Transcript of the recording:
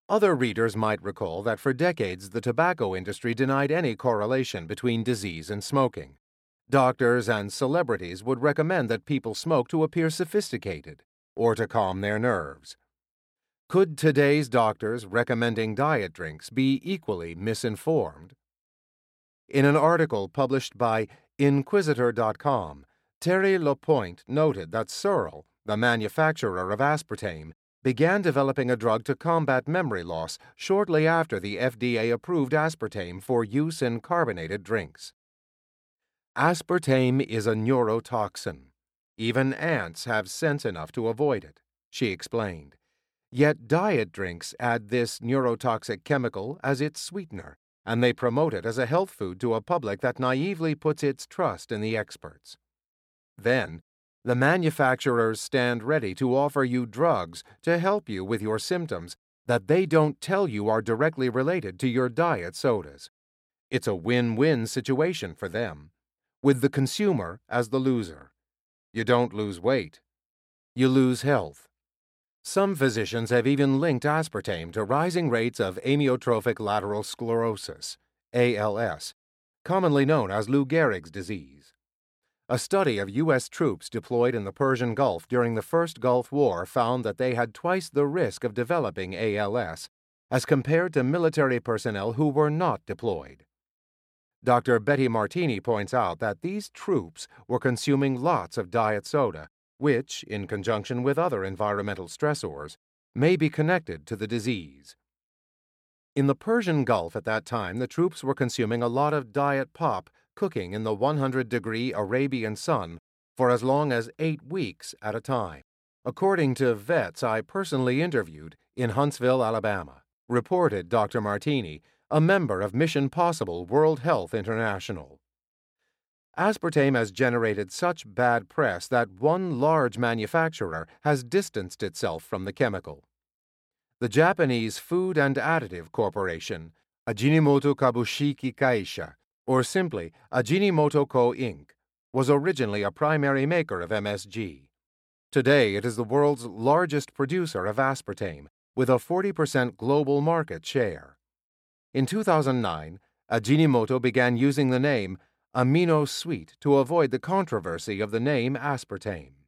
Other readers might recall that for decades the tobacco industry denied any correlation between disease and smoking. Doctors and celebrities would recommend that people smoke to appear sophisticated or to calm their nerves. Could today's doctors recommending diet drinks be equally misinformed? In an article published by Inquisitor.com, Terry LaPointe noted that Searle, the manufacturer of aspartame, began developing a drug to combat memory loss shortly after the FDA approved aspartame for use in carbonated drinks. Aspartame is a neurotoxin. Even ants have sense enough to avoid it, she explained. Yet diet drinks add this neurotoxic chemical as its sweetener, and they promote it as a health food to a public that naively puts its trust in the experts. Then, the manufacturers stand ready to offer you drugs to help you with your symptoms that they don't tell you are directly related to your diet sodas. It's a win-win situation for them, with the consumer as the loser. You don't lose weight. You lose health. Some physicians have even linked aspartame to rising rates of amyotrophic lateral sclerosis, ALS, commonly known as Lou Gehrig's disease. A study of U.S. troops deployed in the Persian Gulf during the First Gulf War found that they had twice the risk of developing ALS as compared to military personnel who were not deployed. Dr. Betty Martini points out that these troops were consuming lots of diet soda, which, in conjunction with other environmental stressors, may be connected to the disease. In the Persian Gulf at that time, the troops were consuming a lot of diet pop cooking in the 100-degree Arabian sun for as long as 8 weeks at a time, according to vets I personally interviewed in Huntsville, Alabama, reported Dr. Martini, a member of Mission Possible World Health International. Aspartame has generated such bad press that one large manufacturer has distanced itself from the chemical. The Japanese Food and Additive Corporation, Ajinomoto Kabushiki Kaisha, or simply Ajinomoto Co. Inc., was originally a primary maker of MSG. Today it is the world's largest producer of aspartame, with a 40% global market share. In 2009, Ajinomoto began using the name Amino Sweet to avoid the controversy of the name aspartame.